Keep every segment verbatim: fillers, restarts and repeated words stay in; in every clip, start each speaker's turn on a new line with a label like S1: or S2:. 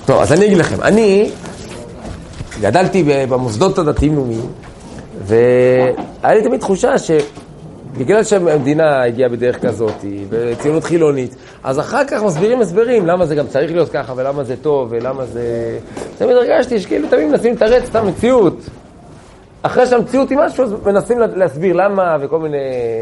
S1: טוב, אז אני אגיד לכם, אני גדלתי במוסדות הדתיים-לאומיים, והיה לי תמיד תחושה שבגלל שהמדינה הגיעה בדרך כזאת, וציונות חילונית, אז אחר כך מסבירים הסברים, למה זה גם צריך להיות ככה, ולמה זה טוב, ולמה זה... תמיד הרגשתי שכאילו תמיד מנסים לתרץ את המציאות. אחרי שהמציאות היא משהו, אז מנסים להסביר למה, וכל מיני...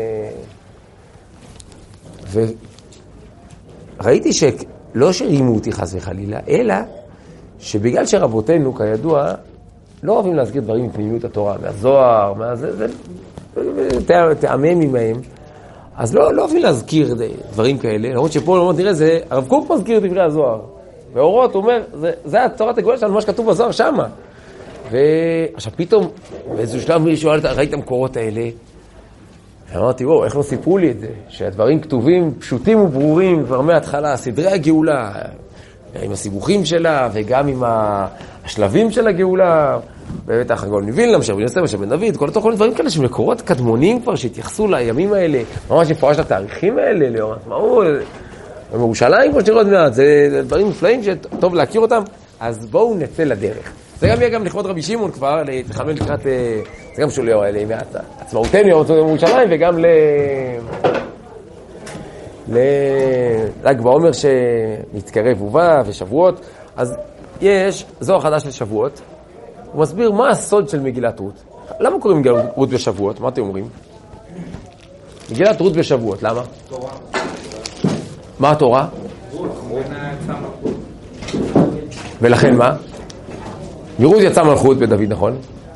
S1: וראיתי שלא שרימו אותי חס וחלילה, אלא שבגלל שרבותינו, כידוע, לא אוהבים להזכיר דברים מפנימיות התורה, מהזוהר, מה זה, זה, תאמם עמהם, אז לא, לא אוהבים להזכיר דברים כאלה, למרות שפה לא תראה, זה, הרב קוק מזכיר דברי הזוהר, ואורות, הוא אומר, זה, זה התורת הגאולה שלנו, מה שכתוב בזוהר שמה. ועכשיו פתאום, באיזשהו שלב מישהו שואל, ראית את המקורות האלה? ואמרתי, וואו, איך לא סיפרו לי את זה? שהדברים כתובים פשוטים וברורים כבר מההתחלה, סדרי הגאולה, עם הסיבוכים שלה, וגם עם השלבים של הגאולה, בטח הגאול מווילנה, משה בן יוסף, משה בן דוד, כל התוכן דברים כאלה שמקורות קדמונים כבר, שהתייחסו לימים האלה, ממש מפורש לתאריכים האלה, לאור עצמאות, בירושלים, כמו שתראו עוד מעט, זה דברים מופלאים שטוב להכיר אותם, אז בואו נצא לדרך. זה גם יהיה גם לכבוד רבי שמעון כבר, להתחמל לקראת, זה גם שולח אלה, מעצמאותנו, יום בירושלים, וגם ל... ל"ג בעומר שמתקרב ובא ושבועות. אז יש זוהר חדש לשבועות, הוא מסביר מה הסוד של מגילת רות. למה קוראים מגילת רות בשבועות? מה אתם אומרים? מגילת רות בשבועות, למה? תורה. מה התורה? ולכן מה? מרות יצא מלכות בדוד, נכון?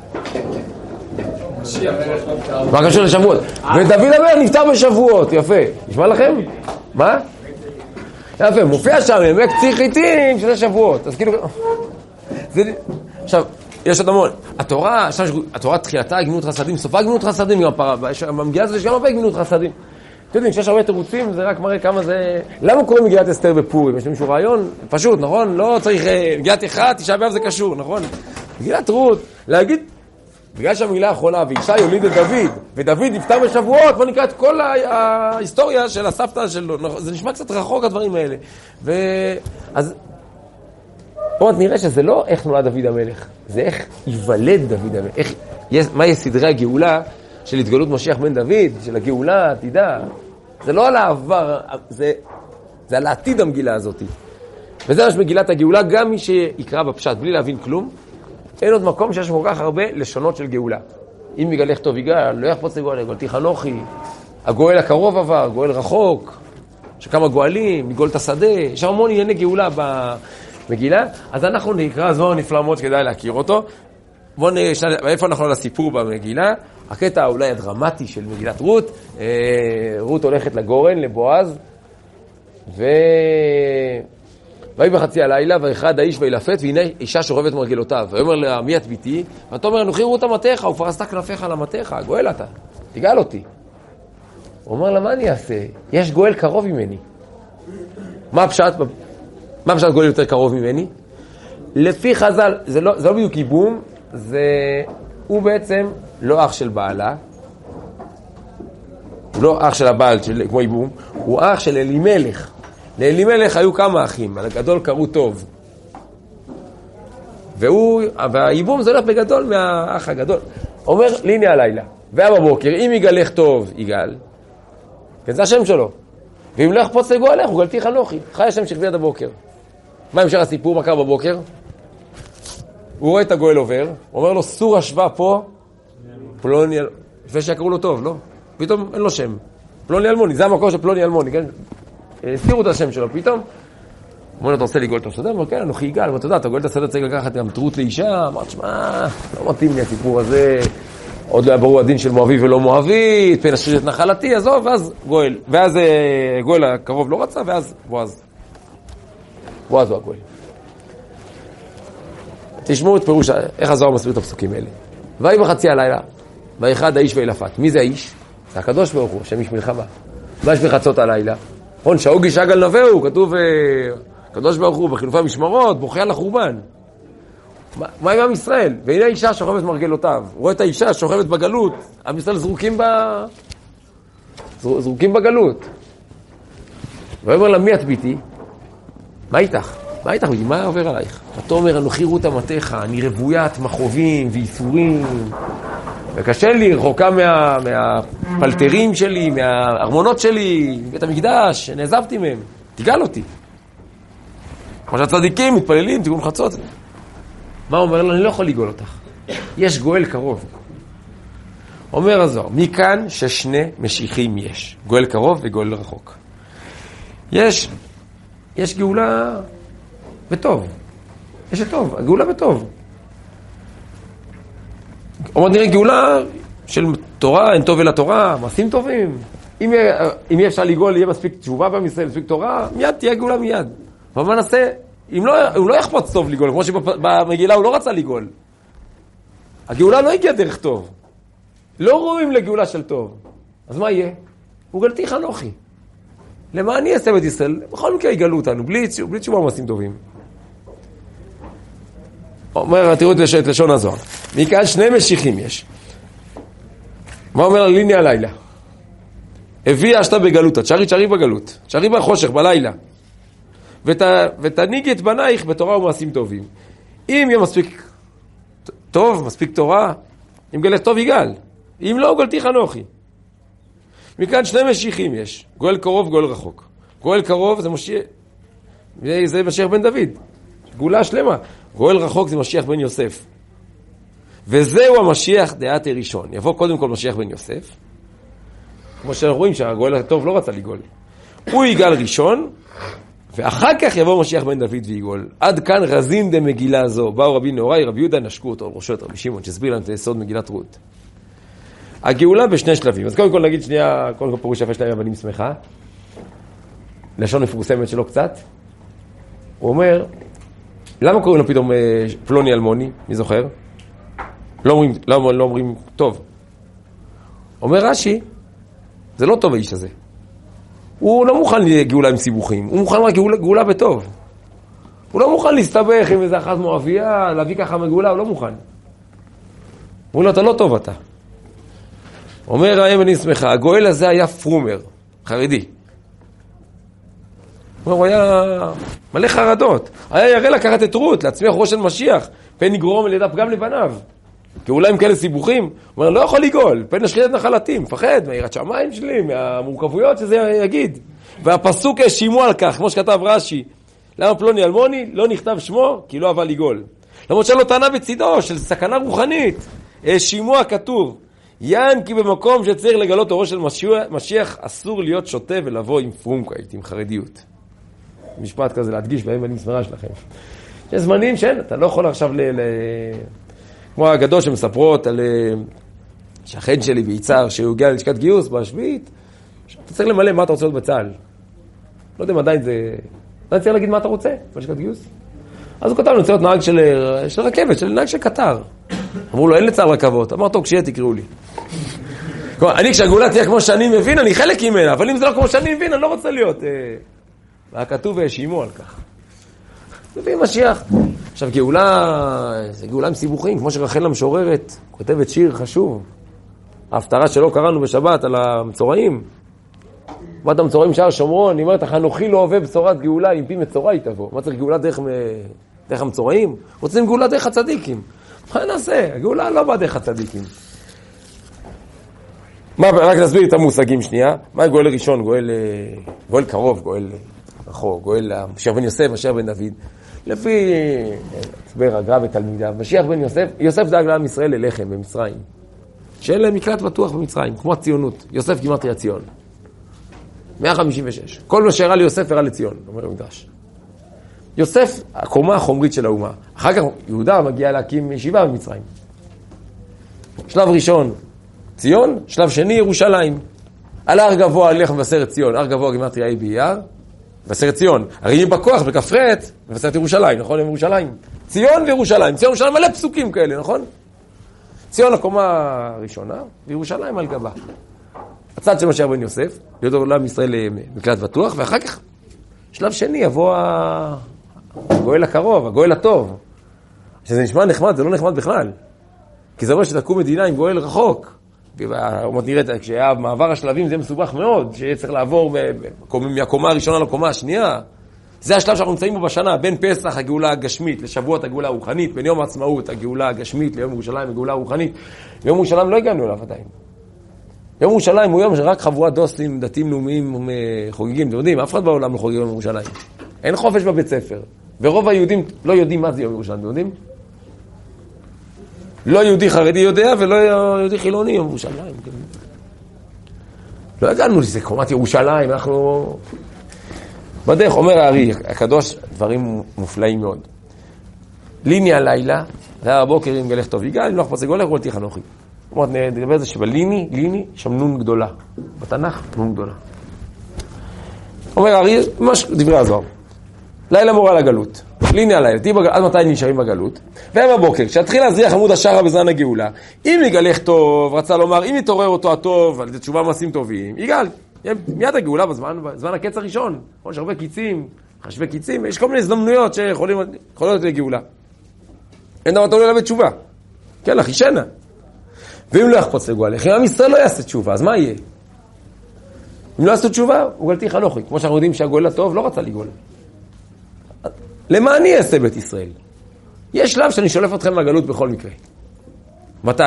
S1: מה קשור לשבועות? ודוד המלך נפטר בשבועות, יפה. נשמע לכם? מה? יפה, מופיע שם, ימי קציר חיטים, שזה שבועות. אז כאילו... עכשיו, יש עוד המון. התורה, התורה תחילתה, גמילות חסדים, סופה גמילות חסדים, גם במגילה הזאת יש גם הרבה גמילות חסדים. אתם יודעים, כשיש הרבה תירוצים, זה רק מראה כמה זה... למה קוראים מגילת אסתר בפורים? יש למישהו רעיון? פשוט, נכון? לא צריך... מגילת אחד, תשעה באב זה קשור, נכון? מגילת רות, להגיד... בגלל שהמגילה האחרונה, ואישה יוליד את דוד, ודוד נפטר בשבועות, בוא נקרא את כל ההיסטוריה של הסבתא שלו. זה נשמע קצת רחוק הדברים האלה. ואז... פה נראה שזה לא איך נולד דוד המלך, זה איך ייוולד דוד המלך. איך... מה יהיה סדרי הגאולה של התגלות משיח בן דוד, של הגאולה, תדע. זה לא על העבר, זה, זה על העתיד המגילה הזאת. וזה מה שמגילת הגאולה, גם מי שיקרא בפשט בלי להבין כלום, אין עוד מקום שיש כל כך הרבה לשונות של גאולה. אם יגלך טוב יגאל, לא יחפוץ לגאול, גאולתי חנוכי, הגואל הקרוב עבר, גואל רחוק, שכמה גואלים, מגאול את השדה, יש המון ענייני גאולה במגילה, אז אנחנו נקרא זוהר נפלא מאוד שכדאי להכיר אותו. בואו נראה, איפה אנחנו על הסיפור במגילה? הקטע אולי הדרמטי של מגילת רות, רות הולכת לגורן, לבועז, ו... ויהי בחצי הלילה, ואחד האיש וילפת, והנה אישה שורבת מרגלותיו. ויאמר לה, מי את ביתי? ואתה אומר, אנוכי רות אמתך, ופרסת כנפיך על אמתך, גואל אתה, תגאל אותי. הוא אומר לה, מה אני אעשה? יש גואל קרוב ממני. מה הפשט? מה הפשט גואל יותר קרוב ממני? לפי חז"ל, זה לא, זה לא בדיוק ייבום, זה... הוא בעצם לא אח של בעלה, הוא לא אח של הבעל, של, כמו ייבום, הוא אח של אלימלך. לאלימלך היו כמה אחים, על הגדול קראו טוב. והוא, והייבום זה הולך בגדול מהאח הגדול. אומר, ליני הלילה, והיה בבוקר, אם יגלך טוב, יגאל, כן, זה השם שלו. ואם לא יחפוץ לגואלך, הוא גלתי חנוכי, חי השם שכבי עד הבוקר. מה המשך הסיפור? מה קרה בבוקר? הוא רואה את הגואל עובר, הוא אומר לו, סור השווה פה, פלוני, לפני שיקראו לו טוב, לא? פתאום אין לו שם. פלוני אלמוני, זה המקור של פלוני אלמוני, כן? הסתירו את השם שלו, פתאום. אומר לו, אתה רוצה לגאול את השדה? אבל כן, אנוכי יגאל, אבל אתה יודע, אתה גואל את השדה, צריך לקחת גם תרות לאישה. אמרת, שמה, לא מתאים לי הסיפור הזה, עוד לא היה ברור הדין של מואבי ולא מואבית, פן אשחית את נחלתי, עזוב, ואז גואל. ואז גואל הקרוב לא רצה, ואז בועז. בועז הוא הגואל. תשמעו את פירוש, איך הזוהר מסביר את הפסוקים האלה. ויהי בחצי הלילה, ואחד האיש וילפת. מי זה האיש? זה הקדוש ברוך הוא, השם איש מלחמה. מה יש בחצות הלילה? הון, שאוגי שגל נבאו, כתוב, הקדוש ברוך הוא בחילופי המשמרות, בוכה על החורבן. מה, מה עם עם ישראל? והנה האישה שוכבת מרגלותיו. הוא רואה את האישה שוכבת בגלות, עם ישראל זרוקים, ב... זרוקים בגלות. ואומר לה, מי את ביתי? מה איתך? מה איתך? מה עובר עלייך? אתה אומר, אנוכי רות אמתך, אני רוויית מכאובים וייסורים, וקשה לי, רחוקה מה, מהפלטרים שלי, מהארמונות שלי, מבית המקדש, נעזבתי מהם. תגאל אותי. כמו שהצדיקים מתפללים, תיקון חצות. מה אומר לו? אני לא יכול לגאול אותך. יש גואל קרוב. אומר הזוהר, מכאן ששני משיחים יש. גואל קרוב וגואל רחוק. יש, יש גאולה בטוב. יש טוב, הגאולה בטוב. אומרת נראה גאולה של תורה, אין טוב אל התורה, מעשים טובים. אם יהיה, אם יהיה אפשר לגאול, יהיה מספיק תשובה במישראל, מספיק תורה, מיד תהיה גאולה מיד. אבל מה נעשה? אם לא, הוא לא יחפוץ טוב לגאול, כמו שבמגילה הוא לא רצה לגאול. הגאולה לא הגיעה דרך טוב. לא רואים לגאולה של טוב. אז מה יהיה? הוא גלתי חנוכי. למה אני אעשה בית ישראל? בכל מקרה יגאלו אותנו, בלי, בלי תשובה מעשים טובים. אומר, תראו את לשון הזוהר. מכאן שני משיחים יש. מה אומר הליני הלילה? הביא אשתה בגלותה, תשארי תשארי בגלות, תשארי בחושך, בלילה. ות, ותניגי את בנייך בתורה ומעשים טובים. אם יהיה מספיק טוב, מספיק תורה, אם גלת טוב יגאל. אם לא, גלתי חנוכי. מכאן שני משיחים יש. גואל קרוב, גואל רחוק. גואל קרוב זה משיח, זה משיח בן דוד. גאולה שלמה. גואל רחוק זה משיח בן יוסף. וזהו המשיח דעת ראשון. יבוא קודם כל משיח בן יוסף. כמו שאנחנו רואים שהגואל הטוב לא רצה לגאול. הוא יגאל ראשון, ואחר כך יבוא משיח בן דוד ויגאול. עד כאן רזין דמגילה זו. באו רבי נהוראי, רבי יהודה, נשקו אותו על ראשו את רבי שמעון, שהסביר להם את יסוד מגילת רות. הגאולה בשני שלבים. אז קודם כל נגיד שנייה, קודם כל פירוש יפה שלהם אבנים שמחה. לשון מפורסמת שלו קצת. הוא אומר, למה קוראים לו פתאום פלוני אלמוני? מי זוכר? לא אומרים, לא, לא אומרים טוב. אומר רש"י, זה לא טוב האיש הזה. הוא לא מוכן לגאולה עם סיבוכים, הוא מוכן רק גאולה, גאולה בטוב. הוא לא מוכן להסתבך עם איזה אחת מואביה, להביא ככה מגאולה, הוא לא מוכן. הוא אומר לו, אתה לא טוב אתה. אומר ראה אני שמחה, הגואל הזה היה פרומר, חרדי. הוא היה מלא חרדות. היה ירא לקחת את רות, להצמיח ראש של משיח, פן יגרום על ידה פגם לבניו. גאולה עם כאלה סיבוכים. הוא אומר, לא יכול לגאול, פן נשחית את נחלתי, מפחד מהיראת שמיים שלי, מהמורכבויות שזה יגיד. והפסוק האשימו על כך, כמו שכתב רש"י, למה פלוני אלמוני לא נכתב שמו? כי לא אהבה לגאול. למרות שלא טענה בצידו של סכנה רוחנית. האשימו הכתוב, יען כי במקום שצריך לגלות אורו של משיח, משיח אסור להיות שוטה ולבוא עם פרומקייט, עם חרדיות. משפט כזה להדגיש בהם אני מסמרה שלכם. יש זמנים שאין, אתה לא יכול עכשיו ל... ל... כמו האגדות שמספרות על שכן שלי ביצהר, שהוא הגיע ללשכת גיוס בשביעית, אתה צריך למלא מה אתה רוצה להיות בצה"ל. לא יודע אם עדיין זה... עדיין צריך להגיד מה אתה רוצה בלשכת גיוס. אז הוא כתב, אני רוצה להיות נהג של, של רכבת, של נהג של קטר. אמרו לו, אין לצה"ל רכבות. אמר, טוב, כשיהיה תקראו לי. אני כשהגאולה תהיה כמו שאני מבין, אני חלק ממנה, אבל אם זה לא כמו שאני מבין, אני לא רוצה להיות... והכתוב והאשימו על כך. מביא משיח. עכשיו, גאולה, זה גאולה עם סיבוכים, כמו שרחל המשוררת, כותבת שיר חשוב. ההפטרה שלו קראנו בשבת על המצורעים. בת המצורעים שער שומרון, היא אומרת, החנוכי לא אוהב בשורת גאולה, עם פי מצורע היא תבוא. מה צריך גאולה דרך, דרך המצורעים? רוצים גאולה דרך הצדיקים. מה נעשה? הגאולה לא באה דרך הצדיקים. מה, רק נסביר את המושגים שנייה. מה גואל ראשון? גואל, גואל קרוב, גואל רחוק, גואל משיח בן יוסף, משיח בן דוד. לפי הסבר הגר"א ותלמידיו, משיח בן יוסף, יוסף דאג לעם ישראל ללחם במצרים. שאין להם מקלט בטוח במצרים, כמו הציונות. יוסף גימטריה ציון. מאה חמישים ושש. כל מה שהראה ליוסף הראה לציון, אומר המדרש. יוסף, הקומה החומרית של האומה. אחר כך יהודה מגיע להקים ישיבה במצרים. שלב ראשון, ציון. שלב שני, ירושלים. על הר גבוה, הלך מבשרת ציון. הר גבוה גימטריה אי באייר. מבשרת ציון. הרי בכוח, בכפרת, מבשרת ירושלים, נכון? ירושלים. ציון וירושלים. ציון וירושלים מלא פסוקים כאלה, נכון? ציון הקומה הראשונה, וירושלים על גבה. הצד של משיח בן יוסף, להיות עולם ישראל מקלט בטוח, ואחר כך, שלב שני, יבוא הגואל הקרוב, הגואל הטוב. שזה נשמע נחמד, זה לא נחמד בכלל. כי זה אומר שתקום מדינה עם גואל רחוק. אומרת נראית, כשהיה מעבר השלבים זה מסובך מאוד, שצריך לעבור מהקומה הראשונה לקומה השנייה. זה השלב שאנחנו נמצאים בו בשנה, בין פסח הגאולה הגשמית לשבועות הגאולה הרוחנית, בין יום העצמאות הגאולה הגשמית ליום ירושלים הגאולה הרוחנית. יום ירושלים לא הגענו אליו עדיין. יום ירושלים הוא יום שרק חבורת דוסים, דתיים לאומיים חוגגים. אתם יודעים, אף אחד בעולם לא חוגג יום ירושלים. אין חופש בבית ספר. ורוב היהודים לא יודעים מה זה יום ירושלים, אתם יודעים? לא יהודי חרדי יודע ולא יהודי חילוני יום ירושלים. לא הגענו לזה, קומת ירושלים, אנחנו... בדרך אומר הארי הקדוש דברים מופלאים מאוד. ליני הלילה, זה היה הבוקר עם גלך טוב, יגאל, אם לא אכפת זה גולך, גולתי חנוכי. זאת אומרת, נדבר על זה שבליני, ליני, שם נון גדולה. בתנ"ך, נון גדולה. אומר הארי, ממש דברי הזוהר. לילה מורה לגלות. ליני הלילה, בגל... עד מתי נשארים בגלות? והם בבוקר, כשהתחיל להזריח עמוד השער בזמן הגאולה, אם יגלך טוב, רצה לומר, אם יתעורר אותו הטוב, על זה תשובה מעשים טובים, יגאל. מיד הגאולה בזמן, בזמן הקץ הראשון, יש הרבה קיצים, חשבי קיצים, יש כל מיני הזדמנויות שיכולים להיות לגאולה. אין דבר תעולה לה בתשובה. כן, לך, ישנה. ואם לא יחפוץ לגאולה, אם עם ישראל לא יעשה תשובה, אז מה יהיה? אם לא יעשו תשובה, הוא גלתי חנוכי. כמו שאנחנו יודעים שהגאולה טוב, לא רצה לגאול. למה אני אעשה בית ישראל? יש שלב שאני שולף אתכם מהגלות בכל מקרה. מתי?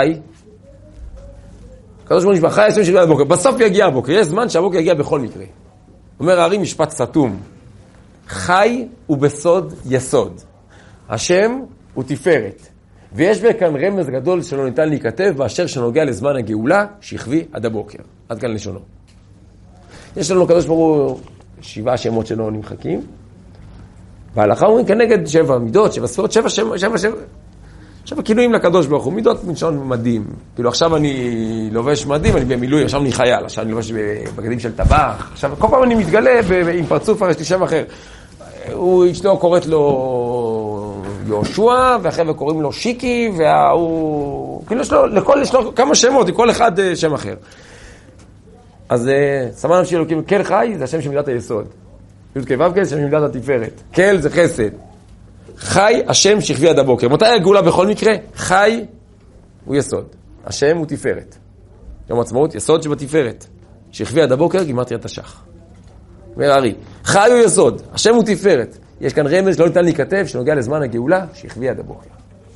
S1: קדוש ברוך הוא נשבע, חי עשרים שבעה בבוקר, בסוף יגיע הבוקר, יש זמן שהבוקר יגיע בכל מקרה. אומר הארי משפט סתום, חי הוא בסוד יסוד, השם הוא תפארת, ויש בכאן רמז גדול שלא ניתן להיכתב, באשר שנוגע לזמן הגאולה, שכבי עד הבוקר, עד כאן לשונו. יש לנו קדוש ברוך הוא שבעה שמות שלא נמחקים, וההלכה אומרים כנגד שבע מידות, שבע ספירות, שבע שבע שבע שבע עכשיו הכינויים לקדוש ברוך הוא, מידות מלשון מדים. כאילו עכשיו אני לובש מדים, אני במילוי, עכשיו אני חייל, עכשיו אני לובש בגדים של טבח. עכשיו כל פעם אני מתגלה עם פרצוף, יש לי שם אחר. הוא אשתו קוראת לו יהושע, ואחרי וקוראים לו שיקי, והוא... כאילו יש לו, לכל, יש לו כמה שמות, לכל אחד שם אחר. אז סמן נפשי אלוקים, כל חי זה השם של מידת היסוד. י' כ' ו' כ' זה שם מידת התפארת. כל זה חסד. חי, השם שכבי עד הבוקר. מתי הגאולה בכל מקרה? חי הוא יסוד. השם הוא תפארת. יום עצמאות, יסוד שבתפארת. שכבי עד הבוקר, גימטרי התש"ח. אומר הארי, חי הוא יסוד, השם הוא תפארת. יש כאן רמז שלא ניתן להיכתב, שנוגע לזמן הגאולה, שכבי עד הבוקר.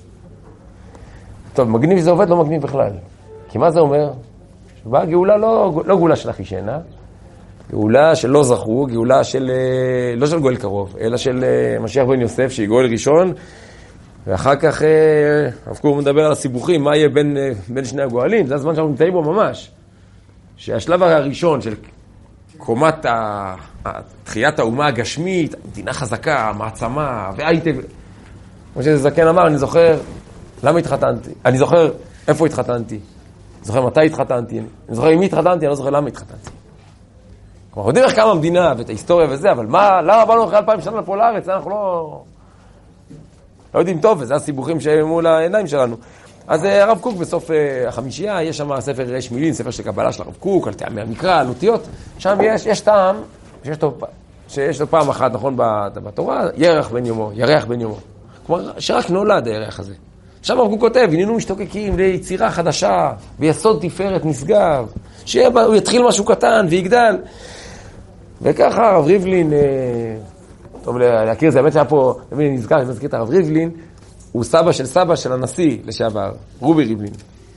S1: טוב, מגניב שזה עובד, לא מגניב בכלל. כי מה זה אומר? שבאה הגאולה לא, לא גאולה של אחישנה, גאולה של לא זכו, גאולה של, לא של גואל קרוב, אלא של משיח בן יוסף, שהיא גואל ראשון, ואחר כך, הרב קוק מדבר על הסיבוכים, מה יהיה בין, בין שני הגואלים, זה הזמן שאנחנו נמצאים בו ממש. שהשלב הראשון של קומת תחיית האומה הגשמית, מדינה חזקה, מעצמה, והייתם, כמו שזה זקן אמר, אני זוכר, למה התחתנתי? אני זוכר איפה התחתנתי, אני זוכר מתי התחתנתי, אני זוכר עם מי התחתנתי, אני לא זוכר למה התחתנתי. כלומר, יודעים איך קמה המדינה ואת ההיסטוריה וזה, אבל מה, למה באנו אחרי אלפיים שנה לפה לארץ? אנחנו לא... לא יודעים טוב, וזה הסיבוכים שמול העיניים שלנו. אז הרב קוק בסוף החמישייה, יש שם ספר רש מילין, ספר של קבלה של הרב קוק, על טעמי המקרא, על אותיות. שם יש, יש טעם, שיש לו, שיש לו פעם אחת, נכון, בתורה, ירח בן יומו, ירח בן יומו. כלומר, שרק נולד הירח הזה. שם הרב קוק כותב, הננו משתוקקים ליצירה חדשה, ויסוד תפארת נשגב, שהוא יתחיל משהו קטן ויגדל. וככה הרב ריבלין, טוב להכיר זה, האמת שהיה פה, אני נזכר, אני מזכיר את הרב ריבלין, הוא סבא של סבא של הנשיא לשעבר, רובי ריבלין.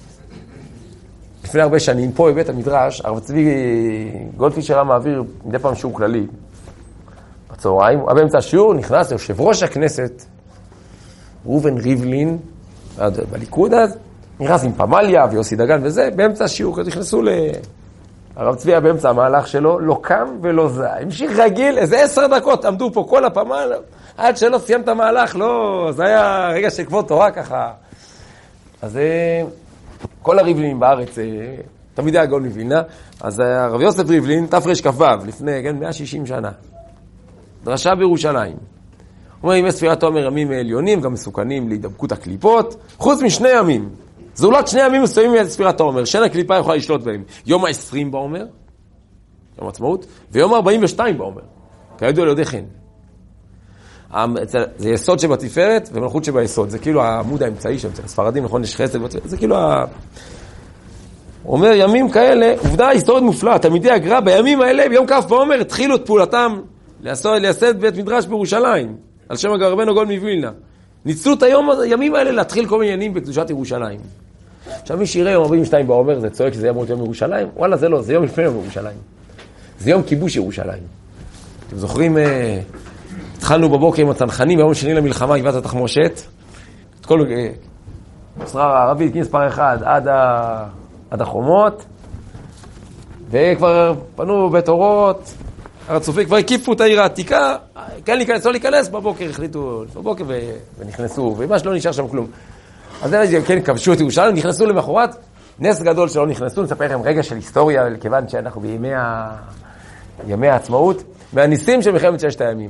S1: לפני הרבה שנים, פה בבית המדרש, הרב צבי גולדפישר היה מעביר מדי פעם שיעור כללי. בצהריים, הוא היה באמצע השיעור, נכנס ליושב ראש הכנסת, ראובן ריבלין, בליכוד אז, נכנס עם פמליה ויוסי דגן וזה, באמצע השיעור, כזה נכנסו ל... הרב צבי היה באמצע המהלך שלו, לא קם ולא זה. המשיך רגיל, איזה עשר דקות עמדו פה כל הפמל, עד שלא סיים את המהלך, לא, זה היה רגע של כבוד תורה ככה. אז כל הריבלינים בארץ, תמיד היה גאון מווילנה, אז הרב יוסף ריבלין, תפרש כ"ו, לפני כן, מאה ושישים שנה, דרשה בירושלים. הוא אומר, ימי ספירת העומר ימים עליונים, גם מסוכנים להידבקות הקליפות, חוץ משני ימים. זולת שני ימים מסוימים מספירת העומר, שאין הקליפה יכולה לשלוט בהם. יום ה-עשרים בעומר, יום עצמאות, ויום ה-ארבעים ושתיים בעומר. כידוע לידי כן. זה יסוד שבתפארת ומלכות שביסוד. זה כאילו העמוד האמצעי שם, אצל הספרדים, נכון, יש חסד, זה כאילו ה... הוא אומר, ימים כאלה, עובדה היסטורית מופלאה, תלמידי הגר"א בימים האלה, ביום כ' בעומר, התחילו את פעולתם לייסד בית מדרש בירושלים, על שם הגאון רבנו גאון מווילנה. ניצלו את היום, הימים האלה להתחיל כל מיני עניינים בקדושת ירושלים. עכשיו מי שיראה יום ארבעים ושתיים בעומר, זה צועק שזה יום יום ירושלים, וואלה זה לא, זה יום לפני יום ירושלים. זה יום כיבוש ירושלים. אתם זוכרים, אה, התחלנו בבוקר עם הצנחנים, ביום שני למלחמה, גבעת התחמושת, את כל השרה הערבית, כניס פר אחד, עד, ה, עד החומות, וכבר פנו בית אורות, הר הצופים כבר הקיפו את העיר העתיקה, כן להיכנס, לא להיכנס, בבוקר החליטו, בבוקר ו... ונכנסו, ומה שלא נשאר שם כלום. אז זה כן, כבשו את ירושלים, נכנסו למחרת, נס גדול שלא נכנסו, נספר לכם רגע של היסטוריה, כיוון שאנחנו בימי ה... ימי העצמאות, מהניסים של מלחמת ששת הימים.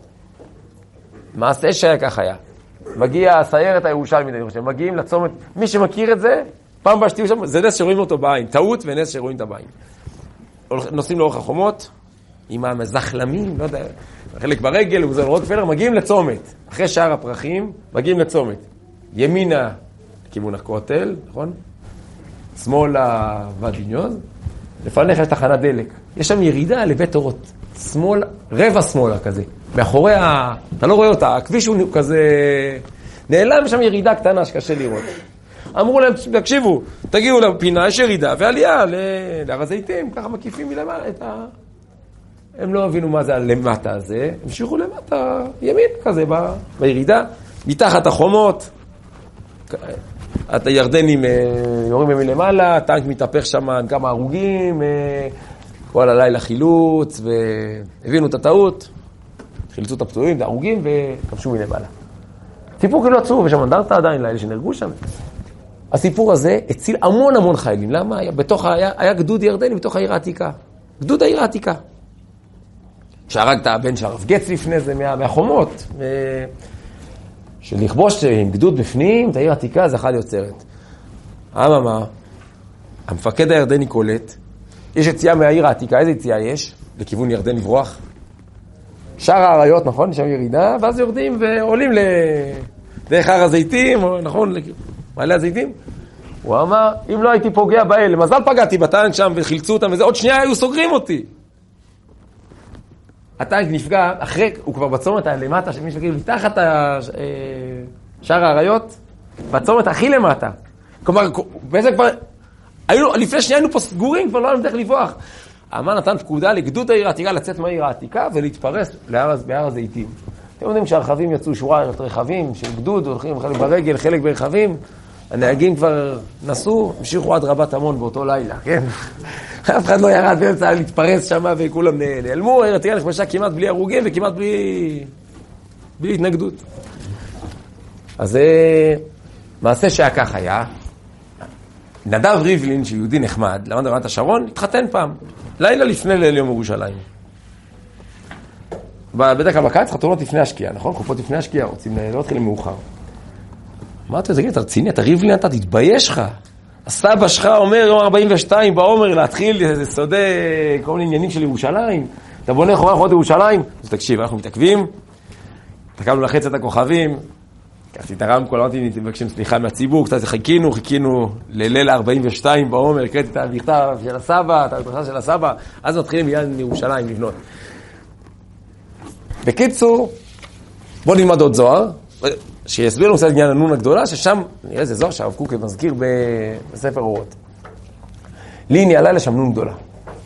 S1: מעשה שהיה כך היה. מגיע הסיירת הירושלמית, אני חושב, מגיעים לצומת, מי שמכיר את זה, פעם בשתיו שם, זה נס שרואים אותו בעין, טעות ונס שרואים את הבעין. נוסעים לאורך החומות, עם המזחלמים, לא יודע, חלק ברגל, וזה רוקפלר, מגיעים לצומת. אחרי שער הפרחים, מגיעים לצומת. ימינה, לכיוון הכותל, נכון? שמאלה ואדיניוז, לפניך יש תחנת דלק. יש שם ירידה לבית אורות. שמאל, רבע שמאלה כזה. מאחורי ה... אתה לא רואה אותה, הכביש הוא כזה... נעלם שם ירידה קטנה שקשה לראות. אמרו להם, תקשיבו, תגיעו לפינה, יש ירידה, ועלייה להר הזיתים, ככה מקיפים מלמעלה את ה... הם לא הבינו מה זה הלמטה הזה, המשיכו למטה, ימין כזה, ב... בירידה, מתחת החומות, הירדנים יורים מלמעלה, הטנק מתהפך שם עם כמה הרוגים, כל הלילה חילוץ, והבינו את הטעות, חילצו את הפצועים, את ההרוגים, וכבשו מלמעלה. סיפור כאילו עצוב, ושם אנדרטה עדיין לאלה שנהרגו שם. הסיפור הזה הציל המון המון חיילים. למה? היה, בתוך, היה, היה גדוד ירדני בתוך העיר העתיקה. גדוד העיר העתיקה. שהרג את הבן של הרב גץ לפני זה מה, מהחומות. שלכבוש עם גדוד בפנים, את העיר העתיקה, זה אחד יוצרת. אממה, המפקד הירדני קולט, יש יציאה מהעיר העתיקה, איזה יציאה יש? לכיוון ירדן לברוח. שער העריות, נכון? יש שם ירידה, ואז יורדים ועולים לדרך הר הזיתים, נכון? מעלה הזיתים. הוא אמר, אם לא הייתי פוגע באלה, מזל פגעתי בטנק שם וחילצו אותם וזה, עוד שנייה היו סוגרים אותי. הטנק נפגע, אחרי, הוא כבר בצומת הלמטה, שמי שכאילו מתחת שער העריות, בצומת הכי למטה. כלומר, בעצם כבר, היו, לפני שנייה היינו פה סגורים, כבר לא היינו דרך לברוח. האמן נתן פקודה לגדוד העיר העתיקה לצאת מהעיר העתיקה ולהתפרס בהר הזיתים. אתם יודעים שהרכבים יצאו שורה רכבים של גדוד, הולכים חלק ברגל, חלק ברכבים, הנהגים כבר נסעו, המשיכו עד רבת המון באותו לילה, כן? אף אחד לא ירד באמצע להתפרס שם וכולם נעלמו, העיר העתיקה נכבשה כמעט בלי הרוגים וכמעט בלי, בלי התנגדות. אז זה מעשה שהיה כך היה. נדב ריבלין, שיהודי נחמד, למד ברמת השרון, התחתן פעם, לילה לפני ליל יום ירושלים. בדרך כלל בקיץ חתונות לפני השקיעה, נכון? קופות לפני השקיעה, רוצים לא להתחיל מאוחר. אמרתי, תגיד, אתה רציני, אתה ריבלין, אתה תתבייש לך. הסבא שלך אומר יום ארבעים ושתיים בעומר להתחיל לסודה כל מיני עניינים של ירושלים. אתה בונה חומה חוות ירושלים? אז תקשיב, אנחנו מתעכבים, תקבנו לחץ את הכוכבים, לקחתי את הרמקול, אמרתי, נתבקשים סליחה מהציבור, קצת חיכינו, חיכינו לליל ארבעים ושתיים בעומר, הקראתי את המכתב של הסבא, את המכתב של הסבא, אז מתחילים מיד ירושלים לבנות. בקיצור, בוא נלמד עוד זוהר, שיסביר לנו קצת עניין הנון הגדולה, ששם, נראה איזה זוהר שהרב קוק מזכיר בספר אורות. לי ניעלה לשם נון גדולה.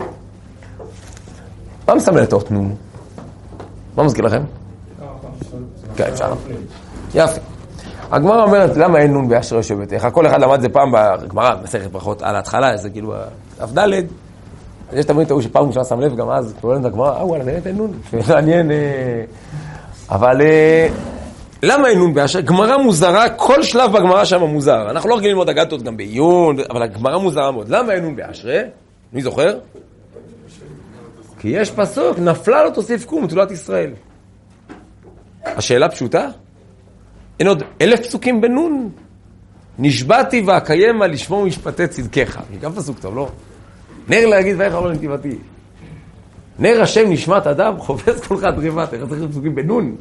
S1: מה מסמל את אות נון? מה מזכיר לכם? כן, אפשר. יפה. הגמרא אומרת, למה אין נון באשרי יושבתך? כל אחד למד זה פעם בגמרא, מסכת ברכות על ההתחלה, זה כאילו אף דלת. יש תמיד טעו שפעם ראשונה שם לב, גם אז, כבר אין את הגמרא, אה, וואלה, באמת אין נון. מעניין. אבל למה אין נון באשרי? גמרא מוזרה, כל שלב בגמרא שם מוזר. אנחנו לא רגילים ללמוד אגדות גם בעיון, אבל הגמרא מוזרה מאוד. למה אין נון באשרי? מי זוכר? כי יש פסוק, נפלה לא תוסיף קום, בתולת ישראל. השאלה פשוטה? אין עוד אלף פסוקים בנון. נשבעתי ואקיימה לשמור משפטי צדקך. גם פסוק טוב, לא? נר להגיד ואיך אמר לנתיבתי. נר השם נשמת אדם, חופש כל חד רבת. איך צריך פסוקים בנון?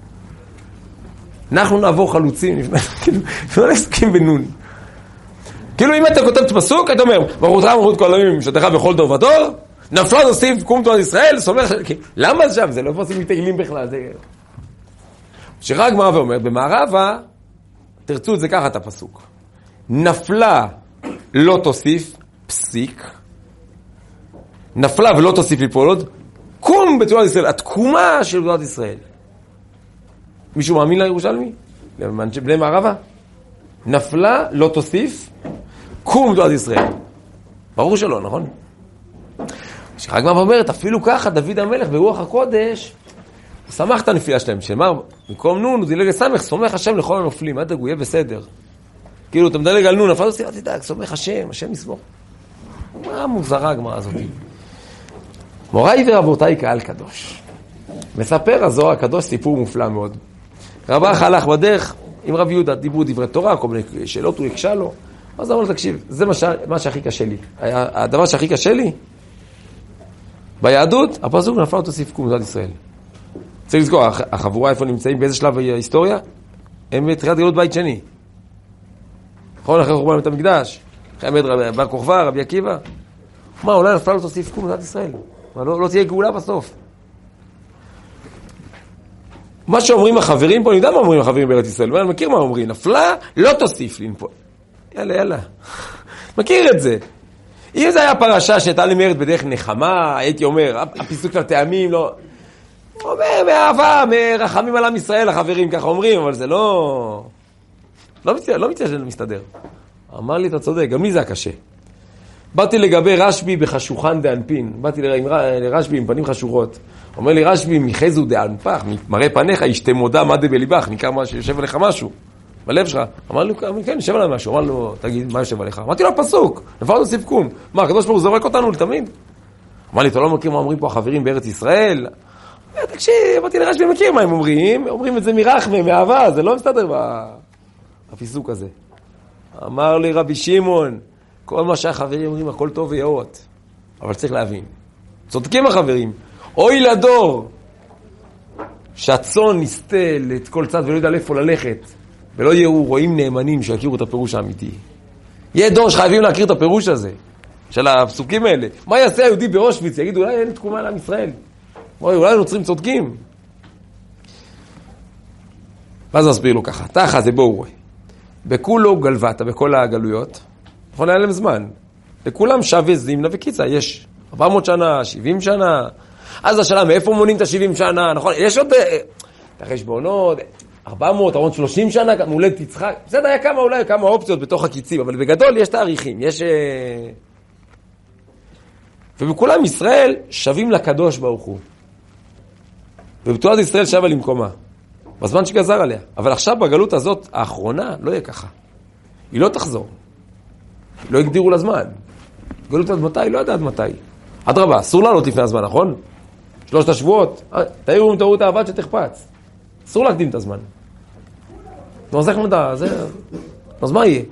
S1: אנחנו נעבור חלוצים, כאילו, לא פסוקים בנון. כאילו אם אתה כותב את פסוק, אתה אומר, ברוך אתה מרות כל עמים, משתך בכל דור ודור, נפלה תוסיף קום תורת ישראל, סומך, למה שם? זה לא עושים מתהילים בכלל. שרק הגמרא ואומרת, במערבה, תרצו את זה ככה את הפסוק. נפלה לא תוסיף, פסיק. נפלה ולא תוסיף ליפול עוד, קום בתורת ישראל, התקומה של תורת ישראל. מישהו מאמין לירושלמי? בני מערבה? נפלה לא תוסיף, קום בתורת ישראל. ברור שלא, נכון? שרק מה אומרת, אפילו ככה, דוד המלך ברוח הקודש, הוא שמח את הנפילה שלהם, שמה, במקום נון, הוא דילג לסמך, סומך השם לכל הנופלים, עד הוא יהיה בסדר. כאילו, אתה מדלג על נון, נפל עושה, אל תדאג, סומך השם, השם יסבור. מה מוזרה הגמרא הזאת? מוריי ורבותיי קהל קדוש. מספר הזוהר הקדוש סיפור מופלא מאוד. רבך הלך בדרך עם רב יהודה, דיברו דברי תורה, כל מיני שאלות, הוא יקשה לו. אז אמר לו, תקשיב, זה מה, ש... מה שהכי קשה לי. הדבר שהכי קשה לי, ביהדות, הפסוק נפל אותו סיפקו מדינת ישראל. צריך לזכור, החבורה איפה נמצאים, באיזה שלב ההיסטוריה? הם בתחילת גלות בית שני. נכון, אחרי חורבן בית המקדש. אחרי עמד בר כוכבא, רבי עקיבא. מה, אולי נפל אותו סיפקו מדינת ישראל. לא, לא תהיה גאולה בסוף. מה שאומרים החברים פה, אני יודע מה אומרים החברים בארץ ישראל, אני מכיר מה אומרים, נפלה, לא תוסיף לי פה. יאללה, יאללה. מכיר את זה. אם זה היה פרשה שהייתה למרד בדרך נחמה, הייתי אומר, הפיסוק של הטעמים, לא... אומר, מאהבה, מרחמים על עם ישראל, החברים ככה אומרים, אבל זה לא... לא מציע, לא מציע שזה מסתדר. אמר לי, אתה צודק, גם לי זה הקשה. באתי לגבי רשבי בחשוכן דאנפין, באתי לרשבי עם פנים חשוכות. אומר לי, רשבי, מחזו דאנפח, מראה פניך, ישתה מודה מה דבליבך, ניכר מה שיושב עליך משהו. בלב שלך. אמר לי, כן, יושב עליי משהו. אמר לו, תגיד, מה יושב עליך? אמרתי לו, פסוק, נפל לו סיפקום. מה, הקדוש ברוך הוא זורק אותנו לתמיד? אמר לי, אתה לא מכיר מה אומרים פה החברים בארץ ישראל? תקשיב, אמרתי לרשבי, מכיר מה הם אומרים? אומרים את זה מרחמה, מאהבה, זה לא מסתדר בפיסוק הזה. אמר לי רבי שמעון, כל מה שהחברים אומרים, הכל טוב ויאות. אבל צריך להבין. צודקים החברים. אוי לדור שהצון נסתה את כל צד ולא יודע לאיפה ללכת, ולא יהיו רואים נאמנים שיכירו את הפירוש האמיתי. יהיה דור שחייבים להכיר את הפירוש הזה, של הפסוקים האלה. מה יעשה היהודי באושוויץ? יגיד, אולי אין תקומה לעם ישראל. אולי נוצרים צודקים. ואז נסביר לו ככה. תחה זה בואו רואה. בכולו גלבטה, בכל הגלויות, נכון, היה להם זמן. לכולם שווה זימנה וקיצה. יש ארבע מאות שנה, שבעים שנה. אז השאלה, מאיפה מונים את ה-שבעים שנה? נכון, יש עוד... החשבונות, ארבע מאות, ארבע מאות ושלושים שנה, מולד יצחק. בסדר, היה כמה אולי, כמה אופציות בתוך הקיצים, אבל בגדול יש תאריכים, יש... ובכולם ישראל שווים לקדוש ברוך הוא. ובתורת ישראל שווה למקומה. בזמן שגזר עליה. אבל עכשיו בגלות הזאת, האחרונה, לא יהיה ככה. היא לא תחזור. לא הגדירו לזמן. גלות עד מתי? לא יודע עד מתי. עד רבה, אסור לעלות לפני הזמן, נכון? שלושת השבועות. תראו אם תראו את העבד שתחפץ. אסור להקדים את הזמן. נו, אז איך נדע? אז מה יהיה?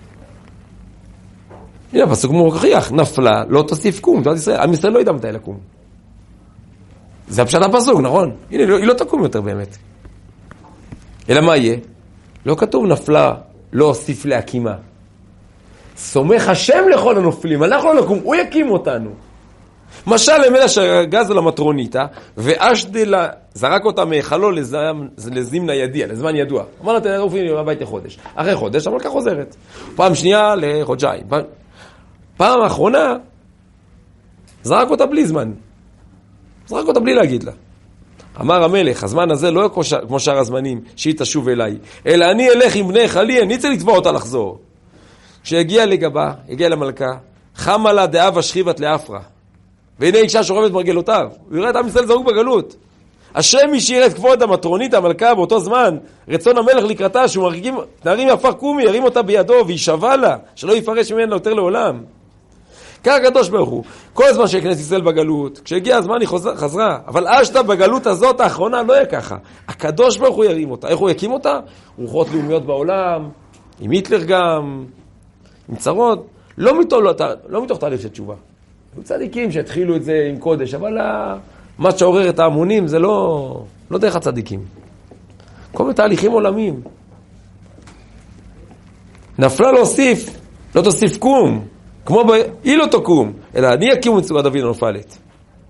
S1: הנה, הפסוק מוכיח, נפלה, לא תוסיף קום, תורת ישראל. עם ישראל לא ידע מתי לקום. זה הפשט הפסוק, נכון? הנה, היא לא תקום יותר באמת. אלא מה יהיה? לא כתוב נפלה, לא הוסיף להקימה. סומך השם לכל הנופלים, אנחנו לא נקום, הוא יקים אותנו. משל למלך שגז על המטרוניתה, ואשדלה זרק אותה מהיכלו לזימנה ידיע, לזמן ידוע. אמר לה, תעופי הביתה חודש. אחרי חודש, אבל כך חוזרת. פעם שנייה לחודשיים. פעם, פעם האחרונה, זרק אותה בלי זמן. זרק אותה בלי להגיד לה. אמר המלך, הזמן הזה לא כמו שאר הזמנים, שהיא תשוב אליי, אלא אני אלך עם בני חלי, אני צריך לתבוע אותה לחזור. כשהגיע לגבה, הגיע למלכה, חמה לה דאבה שכיבת לאפרה. והנה אישה שוכבת ברגלותיו. הוא יראה את עם ישראל זרוק בגלות. השם השאיר את כבוד המטרונית, המלכה, באותו זמן, רצון המלך לקראתה, שהוא מרגיעים, נערים יפר קומי, ירים אותה בידו, וישבה לה, שלא יפרש ממנה יותר לעולם. כך הקדוש ברוך הוא. כל הזמן שהכנס ישראל בגלות, כשהגיע הזמן היא חזרה. אבל אשתה בגלות הזאת האחרונה לא יהיה ככה. הקדוש ברוך הוא ירים אותה. איך הוא יקים אותה? רוחות לאומיות בעולם, עם היטלר גם, עם צרות. לא מתוך, לא מתוך תהליך של תשובה. היו צדיקים שהתחילו את זה עם קודש, אבל מה שעורר את ההמונים זה לא, לא דרך הצדיקים. כל מיני תהליכים עולמיים. נפלה להוסיף, לא תוסיף קום. כמו היא לא תקום, אלא אני אקים מצוות דוד הנופלת.